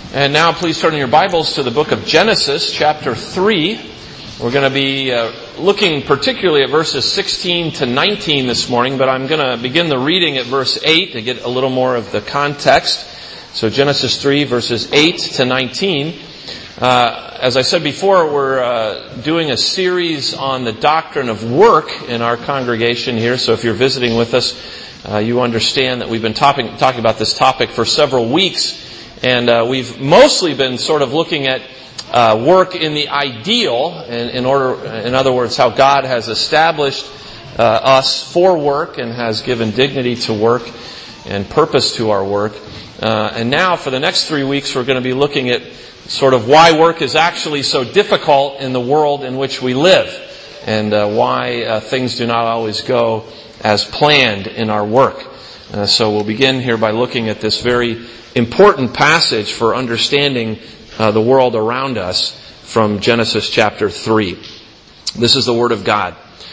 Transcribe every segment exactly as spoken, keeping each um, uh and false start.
And now please turn in your Bibles to the book of Genesis, chapter three. We're going to be uh, looking particularly at verses sixteen to nineteen this morning, but I'm going to begin the reading at verse eight to get a little more of the context. So Genesis three, verses eight to nineteen. Uh, as I said before, we're uh, doing a series on the doctrine of work in our congregation here. So if you're visiting with us, uh, you understand that we've been talking, talking about this topic for several weeks. And uh, we've mostly been sort of looking at uh, work in the ideal, in, in order, in other words, how God has established uh, us for work and has given dignity to work and purpose to our work. Uh, and now, for the next three weeks, we're going to be looking at sort of why work is actually so difficult in the world in which we live, and uh, why uh, things do not always go as planned in our work. Uh, so we'll begin here by looking at this very important passage for understanding uh, the world around us from Genesis chapter three. This is the Word of God.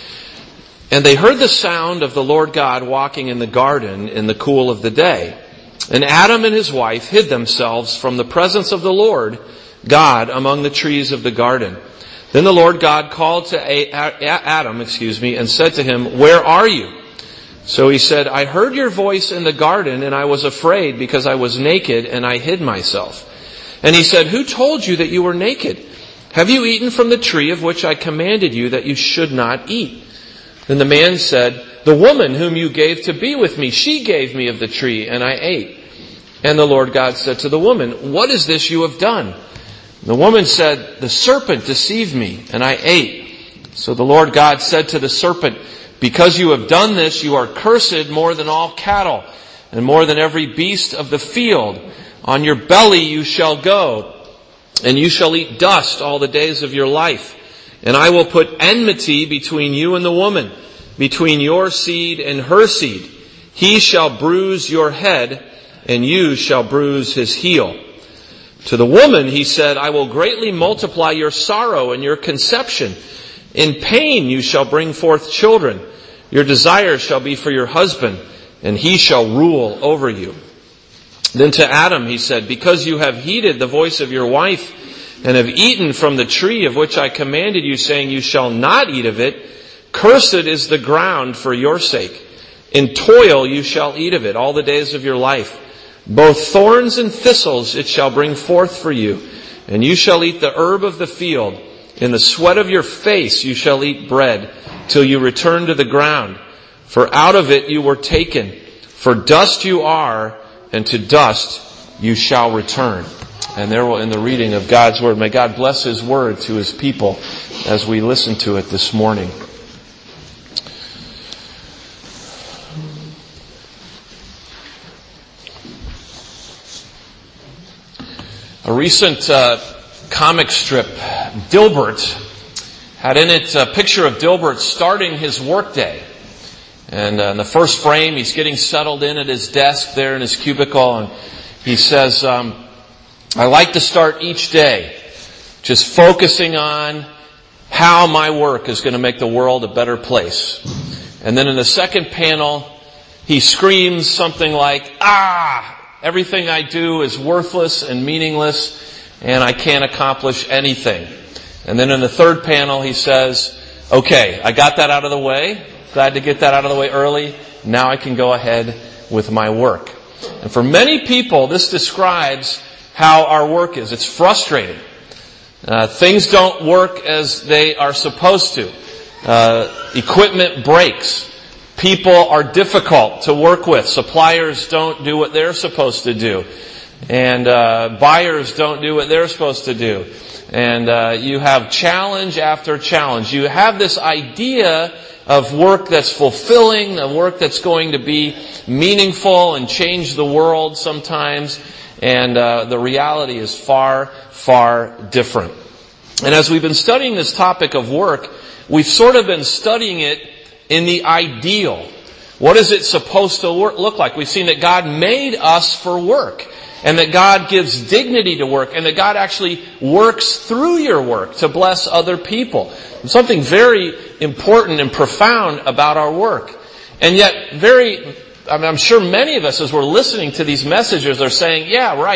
And they heard the sound of the Lord God walking in the garden in the cool of the day. And Adam and his wife hid themselves from the presence of the Lord God among the trees of the garden. Then the Lord God called to Adam, excuse me, and said to him, "Where are you?" So he said, "I heard your voice in the garden, and I was afraid because I was naked, and I hid myself." And he said, "Who told you that you were naked? Have you eaten from the tree of which I commanded you that you should not eat?" Then the man said, "The woman whom you gave to be with me, she gave me of the tree, and I ate." And the Lord God said to the woman, "What is this you have done?" The woman said, "The serpent deceived me, and I ate." So the Lord God said to the serpent, "Because you have done this, you are cursed more than all cattle, and more than every beast of the field. On your belly you shall go, and you shall eat dust all the days of your life. And I will put enmity between you and the woman, between your seed and her seed. He shall bruise your head, and you shall bruise his heel." To the woman he said, "I will greatly multiply your sorrow and your conception. In pain you shall bring forth children. Your desire shall be for your husband, and he shall rule over you." Then to Adam he said, "Because you have heeded the voice of your wife, and have eaten from the tree of which I commanded you, saying, you shall not eat of it, cursed is the ground for your sake. In toil you shall eat of it all the days of your life. Both thorns and thistles it shall bring forth for you, and you shall eat the herb of the field. In the sweat of your face you shall eat bread, till you return to the ground. For out of it you were taken. For dust you are, and to dust you shall return." And there will end the reading of God's Word. May God bless His Word to His people as we listen to it this morning. A recent uh, comic strip, Dilbert, had in it a picture of Dilbert starting his workday. And uh, in the first frame, he's getting settled in at his desk there in his cubicle, and he says, um, "I like to start each day just focusing on how my work is going to make the world a better place." And then in the second panel, he screams something like, "Ah! Everything I do is worthless and meaningless, and I can't accomplish anything." And then in the third panel, he says, "Okay, I got that out of the way. Glad to get that out of the way early. Now I can go ahead with my work." And for many people, this describes how our work is. It's frustrating. Uh, things don't work as they are supposed to. Uh, equipment breaks. People are difficult to work with. Suppliers don't do what they're supposed to do. And uh, buyers don't do what they're supposed to do. And uh, you have challenge after challenge. You have this idea of work that's fulfilling, of work that's going to be meaningful and change the world sometimes. And uh, the reality is far, far different. And as we've been studying this topic of work, we've sort of been studying it in the ideal. What is it supposed to work, look like? We've seen that God made us for work, and that God gives dignity to work, and that God actually works through your work to bless other people. There's something very important and profound about our work. And yet, very, I mean, I'm sure many of us, as we're listening to these messages, are saying, yeah, right,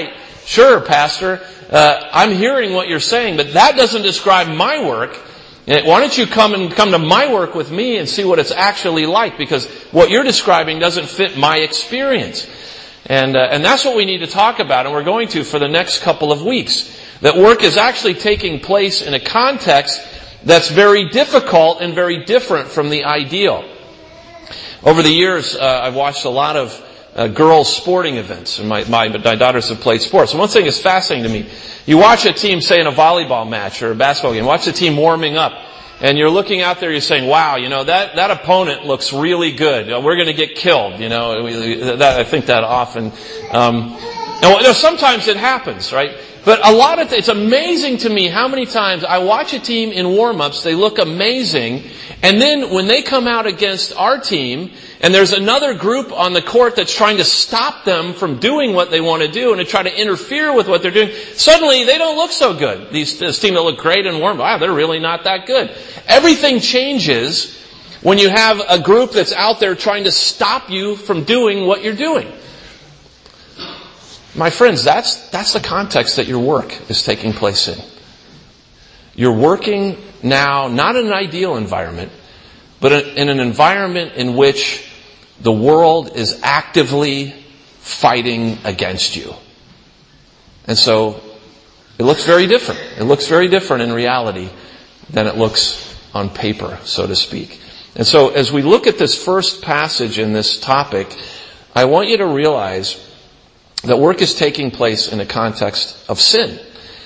Sure, Pastor, uh, I'm hearing what you're saying, but that doesn't describe my work. Why don't you come and come to my work with me and see what it's actually like? Because what you're describing doesn't fit my experience. And uh, and that's what we need to talk about, and we're going to for the next couple of weeks. That work is actually taking place in a context that's very difficult and very different from the ideal. Over the years, uh, I've watched a lot of uh, girls' sporting events, and my, my, my daughters have played sports. And one thing is fascinating to me. You watch a team, say in a volleyball match or a basketball game, watch the team warming up, and you're looking out there, you're saying, wow, you know, that, that opponent looks really good. We're going to get killed, you know. That, I think that often. Um, and sometimes it happens, right? But a lot of, th- it's amazing to me how many times I watch a team in warm-ups, they look amazing, and then when they come out against our team, and there's another group on the court that's trying to stop them from doing what they want to do and to try to interfere with what they're doing, suddenly they don't look so good. These, this team that look great and warm, wow, they're really not that good. Everything changes when you have a group that's out there trying to stop you from doing what you're doing. My friends, that's, that's the context that your work is taking place in. You're working now, not in an ideal environment, but in an environment in which the world is actively fighting against you. And so, it looks very different. It looks very different in reality than it looks on paper, so to speak. And so, as we look at this first passage in this topic, I want you to realize that work is taking place in a context of sin.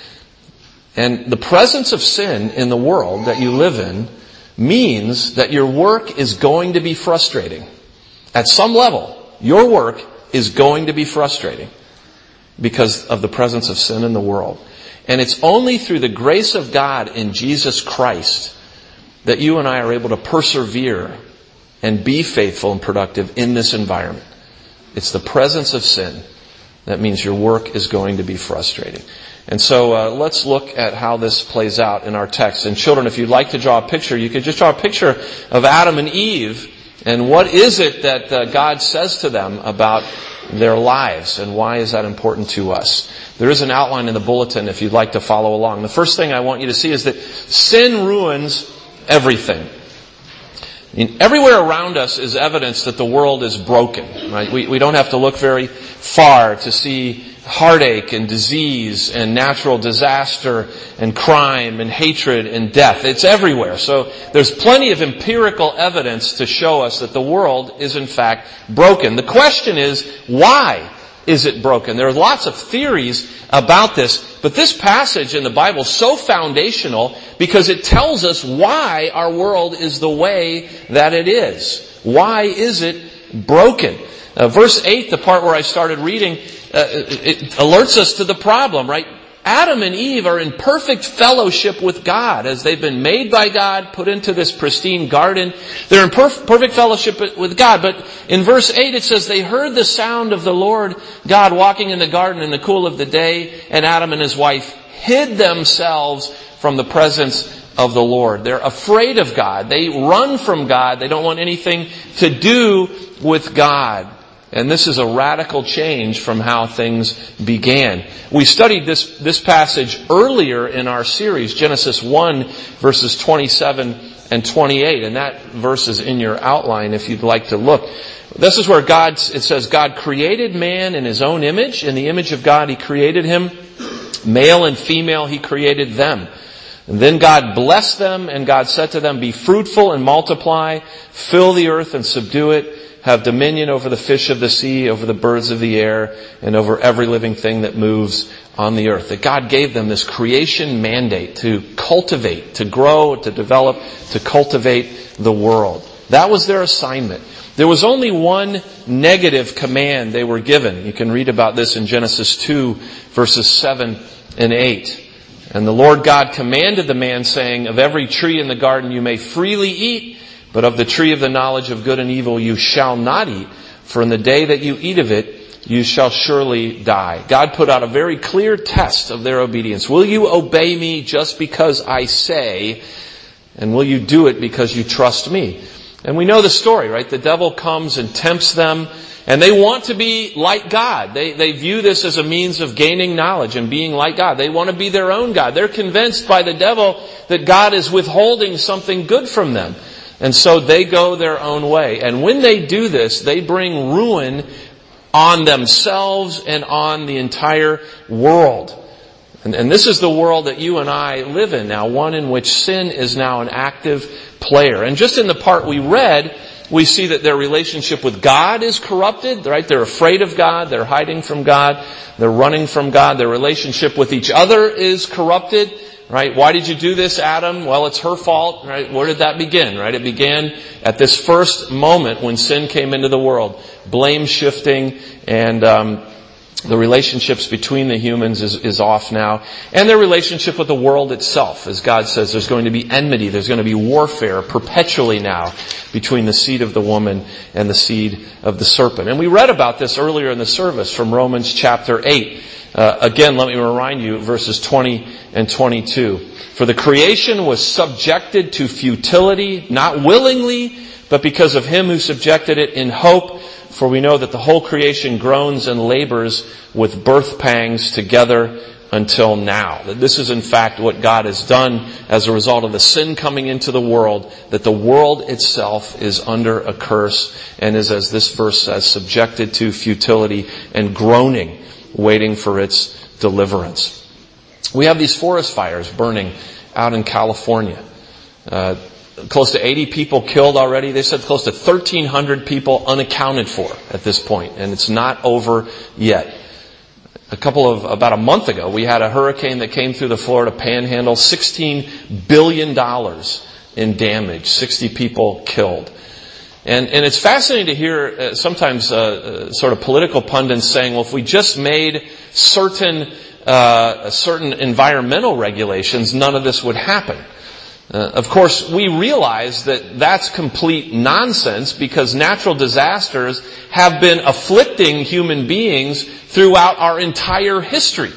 And the presence of sin in the world that you live in means that your work is going to be frustrating. At some level, your work is going to be frustrating because of the presence of sin in the world. And it's only through the grace of God in Jesus Christ that you and I are able to persevere and be faithful and productive in this environment. It's the presence of sin that means your work is going to be frustrating. And so uh, let's look at how this plays out in our text. And children, if you'd like to draw a picture, you could just draw a picture of Adam and Eve. And what is it that uh, God says to them about their lives, and why is that important to us? There is an outline in the bulletin if you'd like to follow along. The first thing I want you to see is that sin ruins everything. I mean, everywhere around us is evidence that the world is broken. Right? We, we don't have to look very far to see heartache and disease and natural disaster and crime and hatred and death. It's everywhere. So there's plenty of empirical evidence to show us that the world is in fact broken. The question is, why is it broken? There are lots of theories about this, but this passage in the Bible is so foundational because it tells us why our world is the way that it is. Why is it broken? Uh, verse eight, the part where I started reading, uh, it alerts us to the problem, right? Adam and Eve are in perfect fellowship with God as they've been made by God, put into this pristine garden. They're in perf- perfect fellowship with God. But in verse eight it says, they heard the sound of the Lord God walking in the garden in the cool of the day, and Adam and his wife hid themselves from the presence of the Lord. They're afraid of God. They run from God. They don't want anything to do with God. And this is a radical change from how things began. We studied this, this passage earlier in our series, Genesis one, verses twenty-seven and twenty-eight. And that verse is in your outline if you'd like to look. This is where God, it says, God created man in His own image. In the image of God He created him. Male and female He created them. And then God blessed them, and God said to them, be fruitful and multiply, fill the earth and subdue it. Have dominion over the fish of the sea, over the birds of the air, and over every living thing that moves on the earth. That God gave them this creation mandate to cultivate, to grow, to develop, to cultivate the world. That was their assignment. There was only one negative command they were given. You can read about this in Genesis two, verses seven and eight. And the Lord God commanded the man, saying, of every tree in the garden you may freely eat, but of the tree of the knowledge of good and evil you shall not eat, for in the day that you eat of it, you shall surely die. God put out a very clear test of their obedience. Will you obey me just because I say, and will you do it because you trust me? And we know the story, right? The devil comes and tempts them, And they want to be like God. They, they view this as a means of gaining knowledge and being like God. They want to be their own God. They're convinced by the devil that God is withholding something good from them. And so they go their own way. And when they do this, they bring ruin on themselves and on the entire world. And, and this is the world that you and I live in now, one in which sin is now an active player. And just in the part we read, we see that their relationship with God is corrupted, right? They're afraid of God. They're hiding from God. They're running from God. Their relationship with each other is corrupted, right? Why did you do this, Adam? Well, it's her fault, right? Where did that begin, right? It began at this first moment when sin came into the world. Blame shifting and, um, the relationships between the humans is, is off now. And their relationship with the world itself. As God says, there's going to be enmity. There's going to be warfare perpetually now between the seed of the woman and the seed of the serpent. And we read about this earlier in the service from Romans chapter eight. Uh, again, let me remind you, verses twenty and twenty-two. For the creation was subjected to futility, not willingly, but because of him who subjected it in hope. For we know that the whole creation groans and labors with birth pangs together until now. That this is in fact what God has done as a result of the sin coming into the world, that the world itself is under a curse and is, as this verse says, subjected to futility and groaning, waiting for its deliverance. We have these forest fires burning out in California. Uh, Close to eighty people killed already. They said close to thirteen hundred people unaccounted for at this point, and it's not over yet. A couple of, about a month ago, we had a hurricane that came through the Florida Panhandle, sixteen billion dollars in damage, sixty people killed. And, and it's fascinating to hear uh, sometimes uh, uh, sort of political pundits saying, well, if we just made certain, uh, certain environmental regulations, none of this would happen. Uh, of course, we realize that that's complete nonsense because natural disasters have been afflicting human beings throughout our entire history.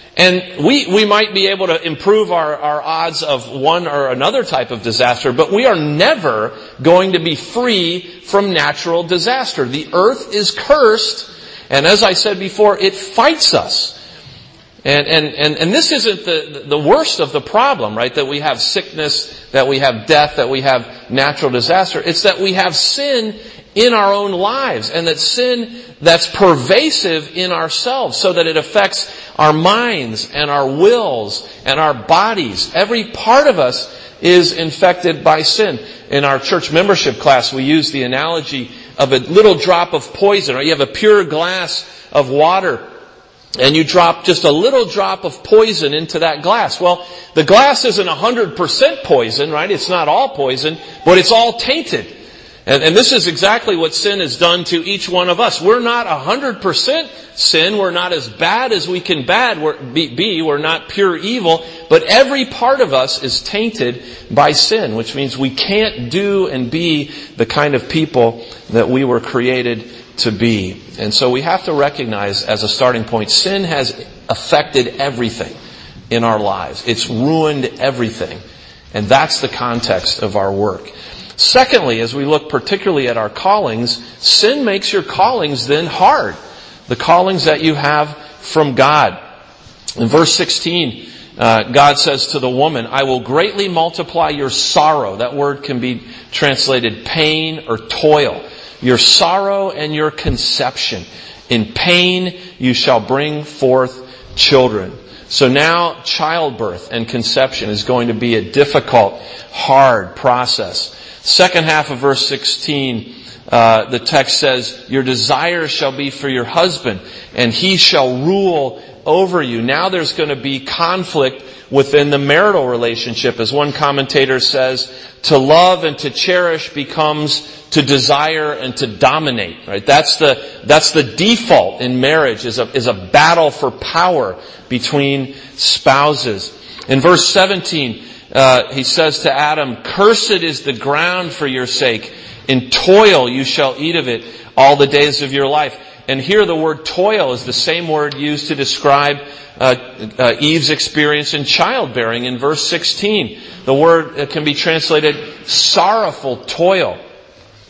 And we, we might be able to improve our, our odds of one or another type of disaster, but we are never going to be free from natural disaster. The earth is cursed, and as I said before, it fights us. And, and, and, and this isn't the, the worst of the problem, right? That we have sickness, that we have death, that we have natural disaster. It's that we have sin in our own lives, and that sin that's pervasive in ourselves, so that it affects our minds and our wills and our bodies. Every part of us is infected by sin. In our church membership class, we use the analogy of a little drop of poison, or you have a pure glass of water, and you drop just a little drop of poison into that glass. Well, the glass isn't one hundred percent poison, right? It's not all poison, but it's all tainted. And, and this is exactly what sin has done to each one of us. We're not one hundred percent sin. We're not as bad as we can bad we're, be, be. We're not pure evil. But every part of us is tainted by sin, which means we can't do and be the kind of people that we were created to be. And so we have to recognize as a starting point, sin has affected everything in our lives. It's ruined everything. And that's the context of our work. Secondly, as we look particularly at our callings, sin makes your callings then hard. The callings that you have from God. In verse sixteen, uh, God says to the woman, I will greatly multiply your sorrow. That word can be translated pain or toil. Your sorrow and your conception. In pain you shall bring forth children. So now childbirth and conception is going to be a difficult, hard process. Second half of verse sixteen, uh, the text says, your desire shall be for your husband, and he shall rule over you. Now there's going to be conflict within the marital relationship. As one commentator says, to love and to cherish becomes to desire and to dominate, right? That's the, that's the default in marriage, is a, is a battle for power between spouses. In verse seventeen, uh, he says to Adam, cursed is the ground for your sake. In toil you shall eat of it all the days of your life. And here the word toil is the same word used to describe uh, uh, Eve's experience in childbearing in verse sixteen. The word can be translated sorrowful toil.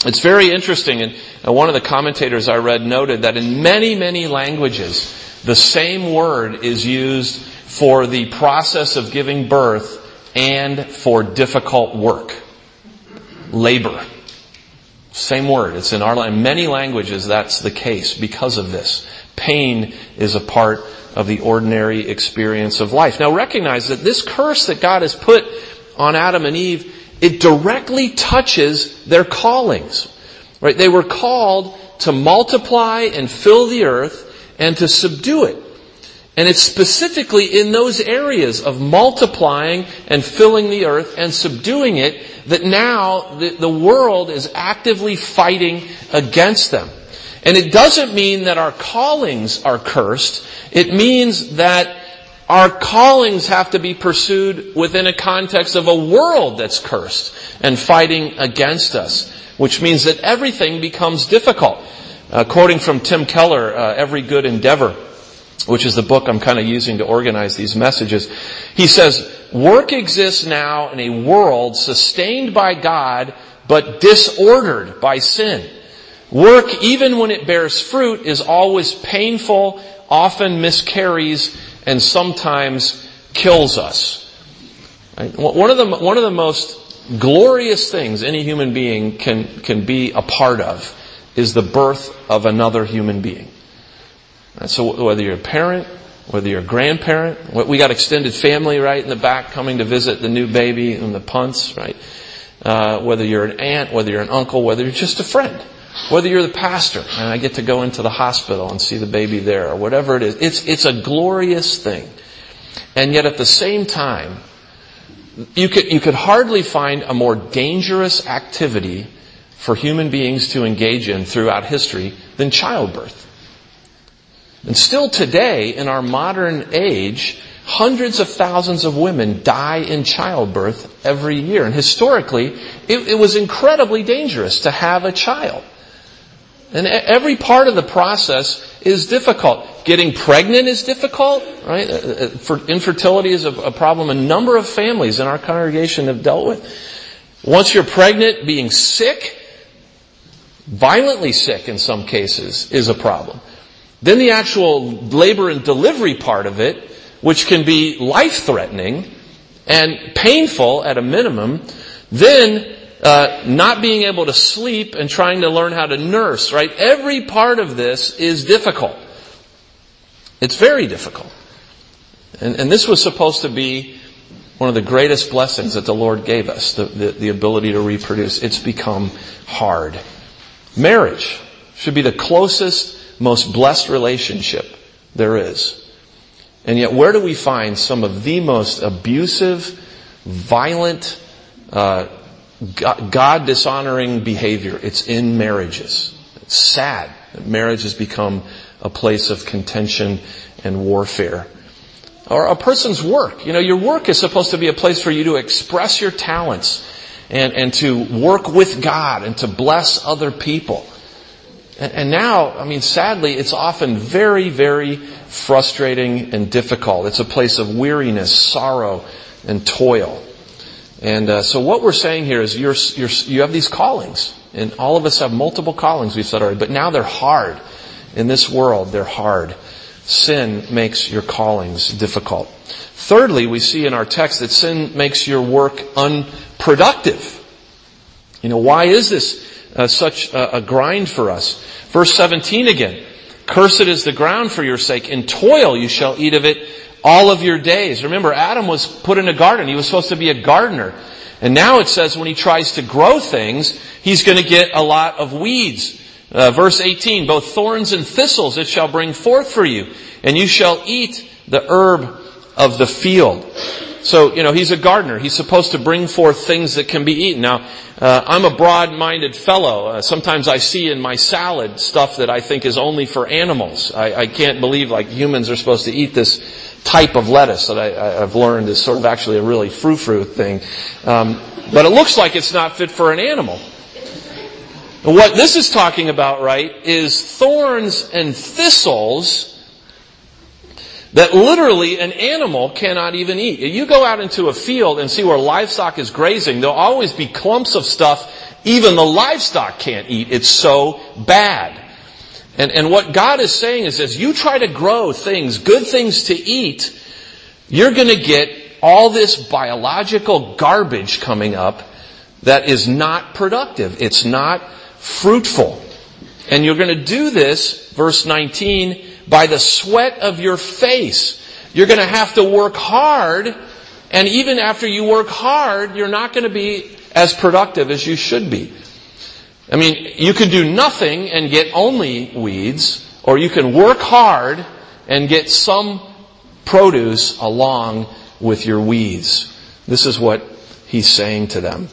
It's very interesting, and one of the commentators I read noted that in many, many languages, the same word is used for the process of giving birth and for difficult work. Labor. Same word. It's in our in many languages that's the case because of this. Pain is a part of the ordinary experience of life. Now recognize that this curse that God has put on Adam and Eve, it directly touches their callings. Right? They were called to multiply and fill the earth and to subdue it. And it's specifically in those areas of multiplying and filling the earth and subduing it that now the, the world is actively fighting against them. And it doesn't mean that our callings are cursed. It means that our callings have to be pursued within a context of a world that's cursed and fighting against us, which means that everything becomes difficult. Uh, quoting from Tim Keller, uh, Every Good Endeavor, which is the book I'm kind of using to organize these messages. He says, work exists now in a world sustained by God, but disordered by sin. Work, even when it bears fruit, is always painful, often miscarries, and sometimes kills us. Right? One of the, one of the most glorious things any human being can, can be a part of is the birth of another human being. So whether you're a parent, whether you're a grandparent, we got extended family right in the back coming to visit the new baby and the punts, right? Uh, whether you're an aunt, whether you're an uncle, whether you're just a friend, whether you're the pastor and I get to go into the hospital and see the baby there or whatever it is. It's, it's a glorious thing. And yet at the same time, you could, you could hardly find a more dangerous activity for human beings to engage in throughout history than childbirth. And still today, in our modern age, hundreds of thousands of women die in childbirth every year. And historically, it, it was incredibly dangerous to have a child. And every part of the process is difficult. Getting pregnant is difficult, right? For infertility is a, a problem a number of families in our congregation have dealt with. Once you're pregnant, being sick, violently sick in some cases, is a problem. Then the actual labor and delivery part of it, which can be life-threatening and painful at a minimum. Then uh, not being able to sleep and trying to learn how to nurse, right? Every part of this is difficult. It's very difficult. And, and this was supposed to be one of the greatest blessings that the Lord gave us, the, the, the ability to reproduce. It's become hard. Marriage should be the closest, most blessed relationship there is. And yet where do we find some of the most abusive, violent, uh, God-dishonoring behavior? It's in marriages. It's sad that marriage has become a place of contention and warfare. Or a person's work. You know, your work is supposed to be a place for you to express your talents and, and to work with God and to bless other people. And now, I mean, sadly, it's often very, very frustrating and difficult. It's a place of weariness, sorrow, and toil. And uh, so what we're saying here is you're, you're, you have these callings. And all of us have multiple callings, we've said already. But now they're hard. In this world, they're hard. Sin makes your callings difficult. Thirdly, we see in our text that sin makes your work unproductive. You know, why is this uh, such a, a grind for us? Verse seventeen again. Cursed is the ground for your sake. In toil you shall eat of it all of your days. Remember, Adam was put in a garden. He was supposed to be a gardener. And now it says when he tries to grow things, he's going to get a lot of weeds. Uh, verse eighteen, both thorns and thistles it shall bring forth for you, and you shall eat the herb of the field. So, you know, he's a gardener. He's supposed to bring forth things that can be eaten. Now, uh, I'm a broad-minded fellow. Uh, sometimes I see in my salad stuff that I think is only for animals. I, I can't believe like humans are supposed to eat this type of lettuce that I, I've learned is sort of actually a really frou-frou thing. Um, but it looks like it's not fit for an animal. And what this is talking about, right, is thorns and thistles that literally an animal cannot even eat. You go out into a field and see where livestock is grazing, there'll always be clumps of stuff even the livestock can't eat. It's so bad. And, and what God is saying is, as you try to grow things, good things to eat, you're going to get all this biological garbage coming up that is not productive. It's not fruitful. And you're going to do this, verse nineteen, by the sweat of your face. You're going to have to work hard, and even after you work hard, you're not going to be as productive as you should be. I mean, you can do nothing and get only weeds, or you can work hard and get some produce along with your weeds. This is what he's saying to them.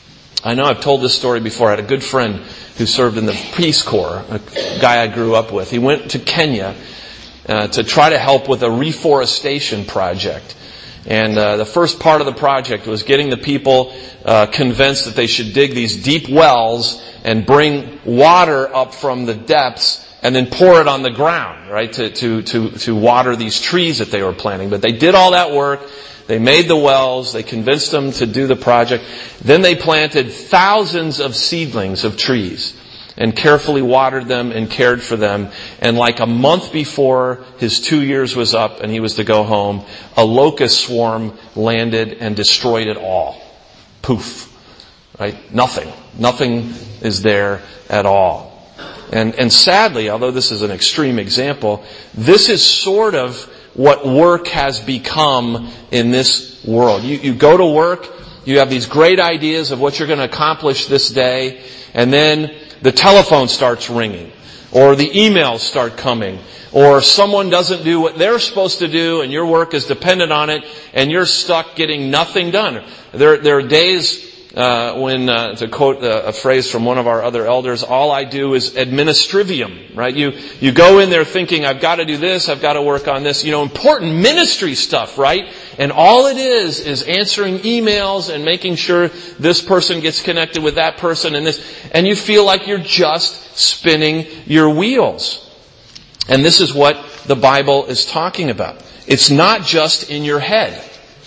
I know I've told this story before. I had a good friend who served in the Peace Corps, a guy I grew up with. He went to Kenya uh, to try to help with a reforestation project. And uh, the first part of the project was getting the people uh, convinced that they should dig these deep wells and bring water up from the depths and then pour it on the ground, right, to, to, to, to water these trees that they were planting. But they did all that work. They made the wells. They convinced them to do the project. Then they planted thousands of seedlings of trees and carefully watered them and cared for them. And like a month before his two years was up and he was to go home, a locust swarm landed and destroyed it all. Poof. Right? Nothing. Nothing is there at all. And, and sadly, although this is an extreme example, this is sort of what work has become in this world. You, you go to work, you have these great ideas of what you're going to accomplish this day, and then the telephone starts ringing, or the emails start coming, or someone doesn't do what they're supposed to do, and your work is dependent on it, and you're stuck getting nothing done. There, there are days Uh, when, uh, to quote a, a phrase from one of our other elders, all I do is administrivium, right? You, you go in there thinking, I've got to do this, I've got to work on this, you know, important ministry stuff, right? And all it is, is answering emails and making sure this person gets connected with that person and this, and you feel like you're just spinning your wheels. And this is what the Bible is talking about. It's not just in your head.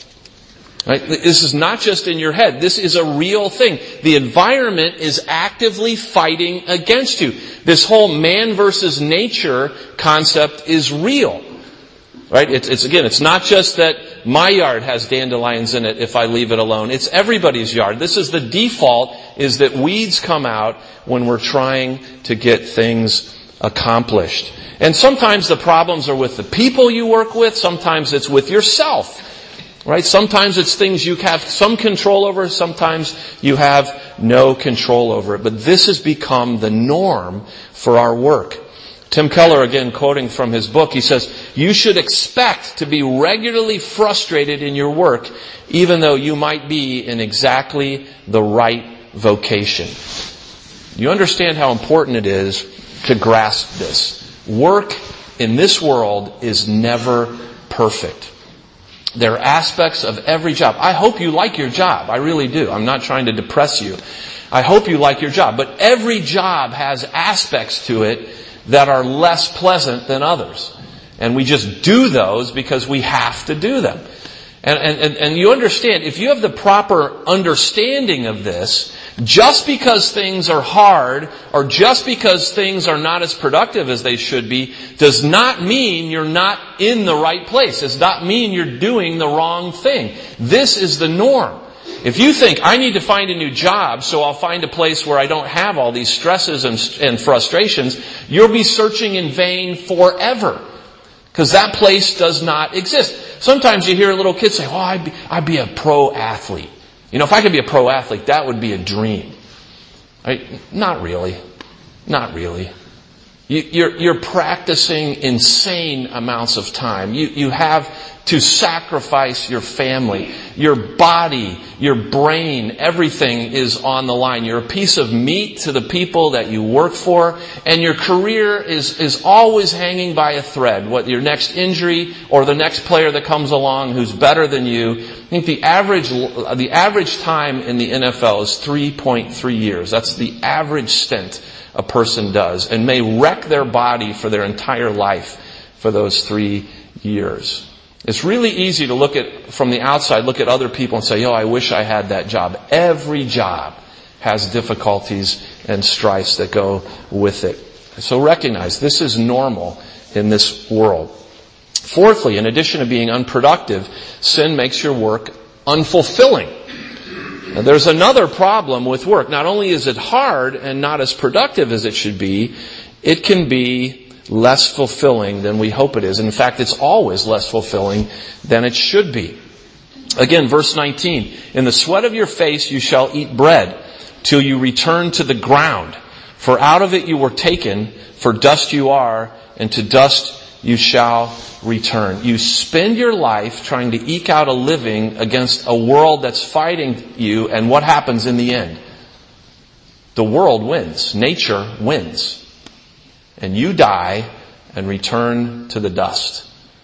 Right? This is not just in your head. This is a real thing. The environment is actively fighting against you. This whole man versus nature concept is real. Right? It's, it's again, it's not just that my yard has dandelions in it if I leave it alone. It's everybody's yard. This is the default, is that weeds come out when we're trying to get things accomplished. And sometimes the problems are with the people you work with. Sometimes it's with yourself. Right? Sometimes it's things you have some control over. Sometimes you have no control over it. But this has become the norm for our work. Tim Keller, again, quoting from his book, he says, you should expect to be regularly frustrated in your work, even though you might be in exactly the right vocation. You understand how important it is to grasp this. Work in this world is never perfect. There are aspects of every job. I hope you like your job. I really do. I'm not trying to depress you. I hope you like your job. But every job has aspects to it that are less pleasant than others. And we just do those because we have to do them. And, and, and you understand, if you have the proper understanding of this, just because things are hard or just because things are not as productive as they should be does not mean you're not in the right place. It does not mean you're doing the wrong thing. This is the norm. If you think, I need to find a new job so I'll find a place where I don't have all these stresses and, and frustrations, you'll be searching in vain forever. Because that place does not exist. Sometimes you hear little kids say, well, I'd be, I'd be a pro athlete. You know, if I could be a pro athlete, that would be a dream. Right? Not really. Not really. You, you're, you're practicing insane amounts of time. You, you have to sacrifice your family, your body, your brain, everything is on the line. You're a piece of meat to the people that you work for, and your career is, is always hanging by a thread. What your next injury or the next player that comes along who's better than you. I think the average, the average time in the N F L is three point three years. That's the average stint a person does, and may wreck their body for their entire life for those three years. It's really easy to look at, from the outside, look at other people and say, oh, I wish I had that job. Every job has difficulties and strifes that go with it. So recognize this is normal in this world. Fourthly, in addition to being unproductive, sin makes your work unfulfilling. Now, there's another problem with work. Not only is it hard and not as productive as it should be, it can be less fulfilling than we hope it is. In fact, it's always less fulfilling than it should be. Again, verse nineteen, in the sweat of your face you shall eat bread till you return to the ground. For out of it you were taken, for dust you are, and to dust you shall return. You spend your life trying to eke out a living against a world that's fighting you, and what happens in the end? The world wins. Nature wins. And you die and return to the dust.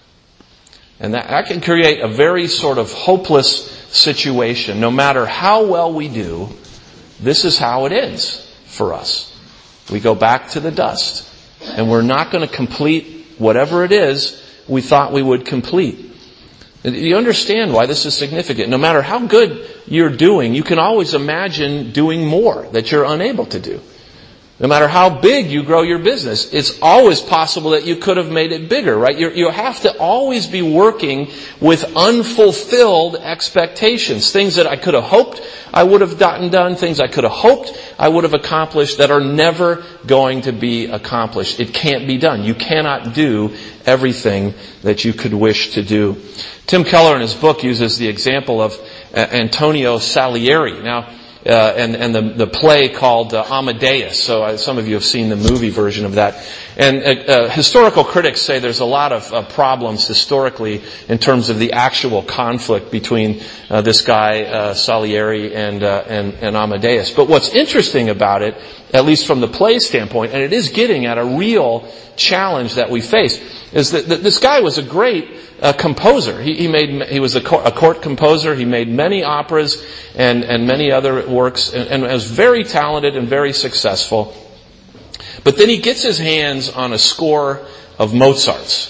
And that, that can create a very sort of hopeless situation. No matter how well we do, this is how it ends for us. We go back to the dust. And we're not going to complete whatever it is we thought we would complete. You understand why this is significant. No matter how good you're doing, you can always imagine doing more that you're unable to do. No matter how big you grow your business, it's always possible that you could have made it bigger, right? You're, you have to always be working with unfulfilled expectations. Things that I could have hoped I would have gotten done, things I could have hoped I would have accomplished that are never going to be accomplished. It can't be done. You cannot do everything that you could wish to do. Tim Keller in his book uses the example of Antonio Salieri. Now, Uh, and, and the, the play called uh, Amadeus. So uh, some of you have seen the movie version of that. And uh, uh, historical critics say there's a lot of uh, problems historically in terms of the actual conflict between uh, this guy uh, Salieri and, uh, and and Amadeus. But what's interesting about it, at least from the play standpoint, and it is getting at a real challenge that we face, is that, that this guy was a great a composer. He, he made he was a court, a court composer. He made many operas and and many other works, and, and was very talented and very successful. But then he gets his hands on a score of Mozart's,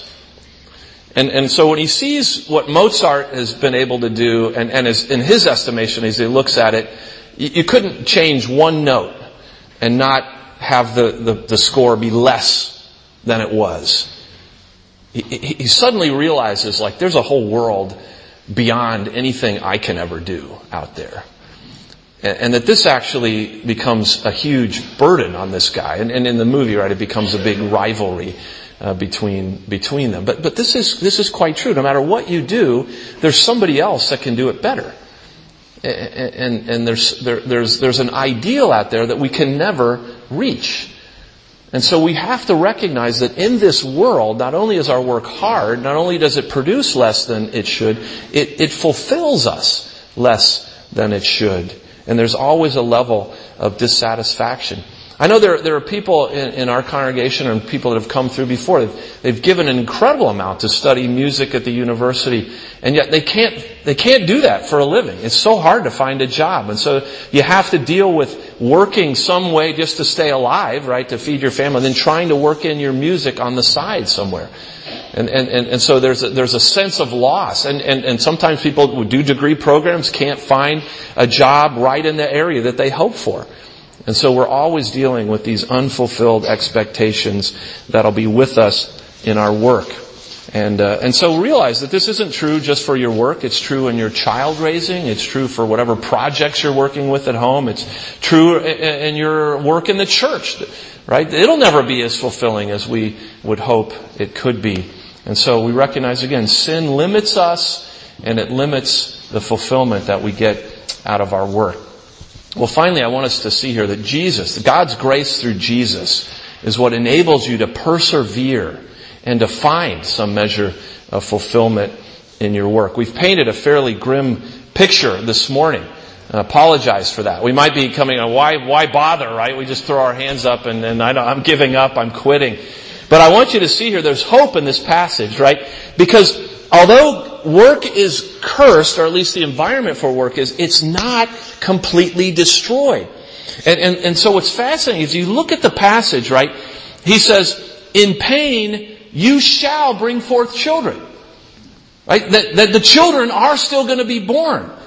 and and so when he sees what Mozart has been able to do, and and is, in his estimation, as he looks at it, you, you couldn't change one note and not have the, the the score be less than it was. He, he suddenly realizes, like, there's a whole world beyond anything I can ever do out there. And, and that this actually becomes a huge burden on this guy. And, and in the movie, right, it becomes a big rivalry uh, between between them. But but this is this is quite true. No matter what you do, there's somebody else that can do it better. And and, and there's there, there's there's an ideal out there that we can never reach. And so we have to recognize that in this world, not only is our work hard, not only does it produce less than it should, it, it fulfills us less than it should. And there's always a level of dissatisfaction. I know there, there are people in, in our congregation and people that have come through before. They've, they've given an incredible amount to study music at the university, and yet they can't they can't do that for a living. It's so hard to find a job, and so you have to deal with working some way just to stay alive, right, to feed your family, and then trying to work in your music on the side somewhere. And and and, and so there's a, there's a sense of loss, and, and and sometimes people who do degree programs can't find a job right in the area that they hope for. And so we're always dealing with these unfulfilled expectations that'll be with us in our work. And uh, and so realize that this isn't true just for your work. It's true in your child raising. It's true for whatever projects you're working with at home. It's true in your work in the church, right? It'll never be as fulfilling as we would hope it could be. And so we recognize, again, sin limits us, and it limits the fulfillment that we get out of our work. Well, finally, I want us to see here that Jesus, God's grace through Jesus, is what enables you to persevere and to find some measure of fulfillment in your work. We've painted a fairly grim picture this morning. I apologize for that. We might be coming on, why, why bother, right? We just throw our hands up and, and I don't, I'm giving up, I'm quitting. But I want you to see here, there's hope in this passage, right? Because although work is cursed, or at least the environment for work is, it's not completely destroyed. And, and, and so what's fascinating is you look at the passage, right? He says, in pain, you shall bring forth children. Right? That, that the children are still going to be born.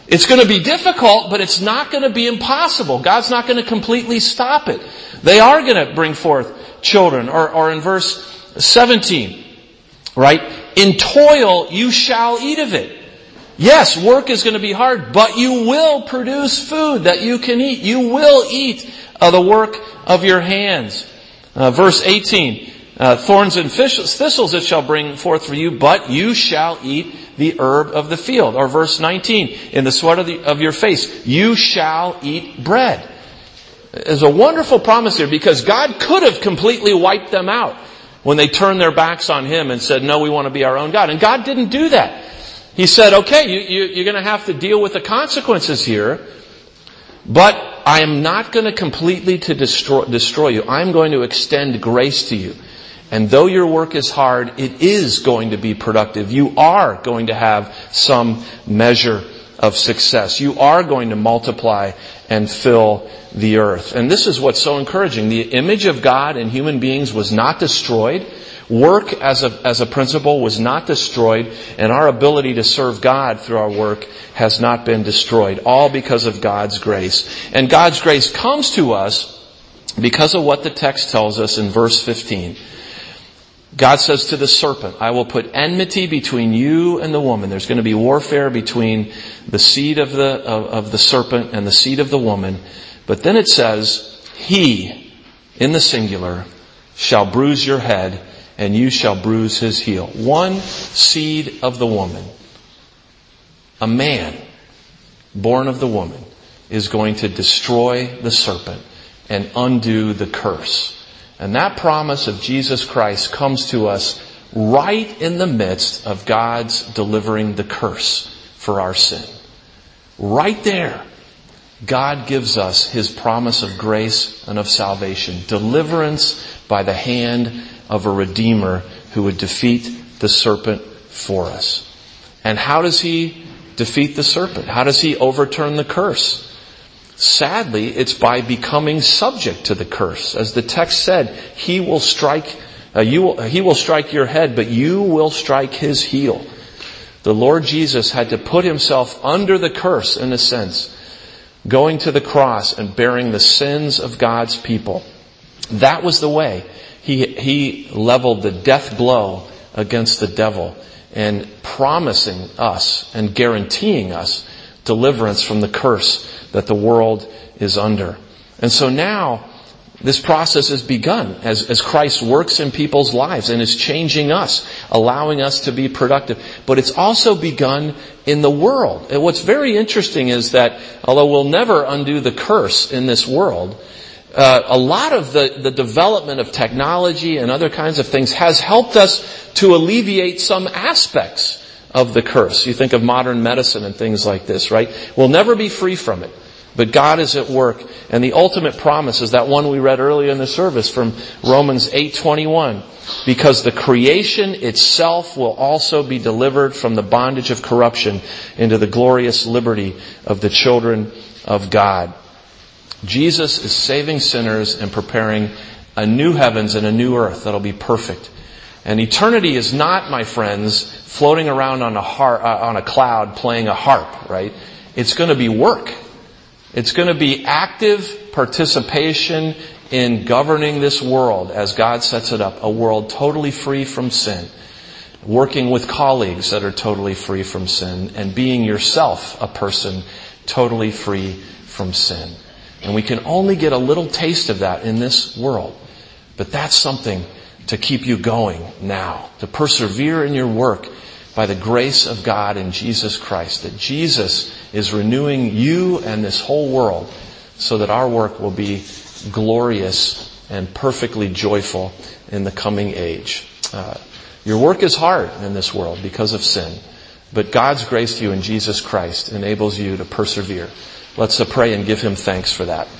It's going to be difficult, but it's not going to be impossible. God's not going to completely stop it. They are going to bring forth children. Or, or in verse seventeen, right? In toil you shall eat of it. Yes, work is going to be hard, but you will produce food that you can eat. You will eat of the work of your hands. Uh, verse eighteen, uh, thorns and thistles it shall bring forth for you, but you shall eat the herb of the field. Or verse nineteen, in the sweat of, the, of your face, you shall eat bread. There's a wonderful promise here, because God could have completely wiped them out when they turned their backs on Him and said, no, we want to be our own God. And God didn't do that. He said, okay, you, you, you're going to have to deal with the consequences here, but I am not going to completely to destroy, destroy you. I'm going to extend grace to you. And though your work is hard, it is going to be productive. You are going to have some measure of success. You are going to multiply and fill the earth. And this is what's so encouraging. The image of God in human beings was not destroyed. Work as a, as a principle was not destroyed, and our ability to serve God through our work has not been destroyed, all because of God's grace. And God's grace comes to us because of what the text tells us in verse fifteen. God says to the serpent, I will put enmity between you and the woman. There's going to be warfare between the seed of the, of, of the serpent and the seed of the woman. But then it says, he, in the singular, shall bruise your head, and you shall bruise his heel. One seed of the woman, a man born of the woman, is going to destroy the serpent and undo the curse. And that promise of Jesus Christ comes to us right in the midst of God's delivering the curse for our sin. Right there, God gives us His promise of grace and of salvation. Deliverance by the hand of a Redeemer who would defeat the serpent for us. And how does He defeat the serpent? How does He overturn the curse? Sadly, it's by becoming subject to the curse. As the text said, He will strike, uh, you will, He will strike your head, but you will strike His heel. The Lord Jesus had to put Himself under the curse, in a sense, going to the cross and bearing the sins of God's people. That was the way He, he leveled the death blow against the devil, and promising us and guaranteeing us deliverance from the curse that the world is under. And so now, this process has begun as, as Christ works in people's lives and is changing us, allowing us to be productive. But it's also begun in the world. And what's very interesting is that, although we'll never undo the curse in this world, uh, a lot of the, the development of technology and other kinds of things has helped us to alleviate some aspects of the curse. You think of modern medicine and things like this, right? We'll never be free from it. But God is at work. And the ultimate promise is that one we read earlier in the service from Romans eight twenty-one. Because the creation itself will also be delivered from the bondage of corruption into the glorious liberty of the children of God. Jesus is saving sinners and preparing a new heavens and a new earth that'll be perfect. And eternity is not, my friends, floating around on a har- uh, on a cloud playing a harp, right? It's going to be work. It's going to be active participation in governing this world as God sets it up. A world totally free from sin. Working with colleagues that are totally free from sin. And being yourself a person totally free from sin. And we can only get a little taste of that in this world. But that's something to keep you going now. To persevere in your work by the grace of God in Jesus Christ. That Jesus is renewing you and this whole world so that our work will be glorious and perfectly joyful in the coming age. Uh, your work is hard in this world because of sin. But God's grace to you in Jesus Christ enables you to persevere. Let's uh, pray and give Him thanks for that.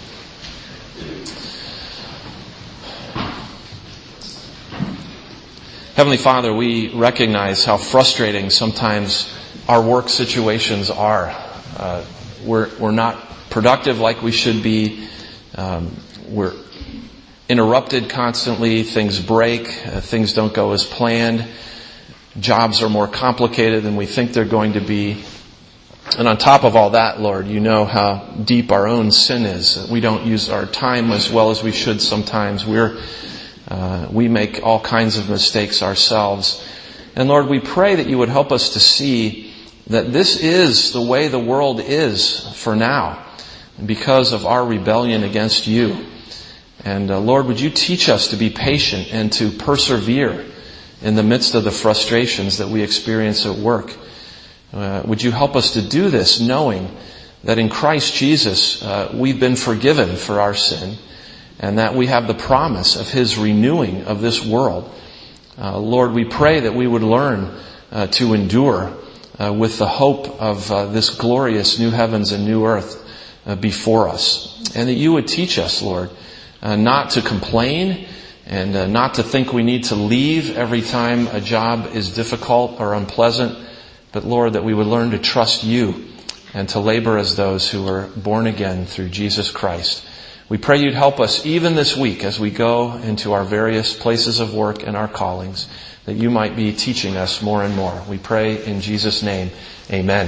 Heavenly Father, we recognize how frustrating sometimes our work situations are. Uh, we're, we're not productive like we should be. Um, we're interrupted constantly. Things break. Uh, things don't go as planned. Jobs are more complicated than we think they're going to be. And on top of all that, Lord, you know how deep our own sin is. We don't use our time as well as we should sometimes. We're, uh, we make all kinds of mistakes ourselves. And Lord, we pray that you would help us to see that this is the way the world is for now, because of our rebellion against you. And uh, Lord, would you teach us to be patient and to persevere in the midst of the frustrations that we experience at work. Uh, would you help us to do this knowing that in Christ Jesus uh, we've been forgiven for our sin, and that we have the promise of His renewing of this world. Uh, Lord, we pray that we would learn uh, to endure uh, with the hope of uh, this glorious new heavens and new earth uh, before us. And that you would teach us, Lord, uh, not to complain and uh, not to think we need to leave every time a job is difficult or unpleasant, but Lord, that we would learn to trust you and to labor as those who are born again through Jesus Christ. We pray you'd help us even this week as we go into our various places of work and our callings, that you might be teaching us more and more. We pray in Jesus' name, amen.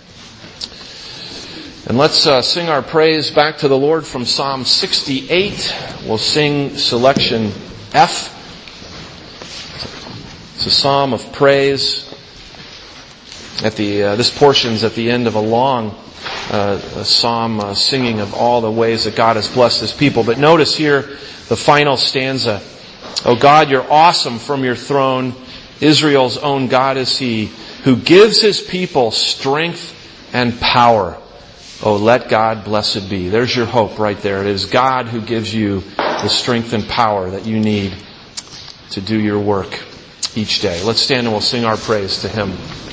And let's uh, sing our praise back to the Lord from Psalm sixty-eight. We'll sing selection F. It's a psalm of praise. At the uh, this portion's at the end of a long uh, a psalm uh, singing of all the ways that God has blessed His people. But notice here the final stanza. O God, you're awesome from your throne. Israel's own God is He, who gives His people strength and power. Oh, let God blessed be. There's your hope right there. It is God who gives you the strength and power that you need to do your work each day. Let's stand and we'll sing our praise to Him.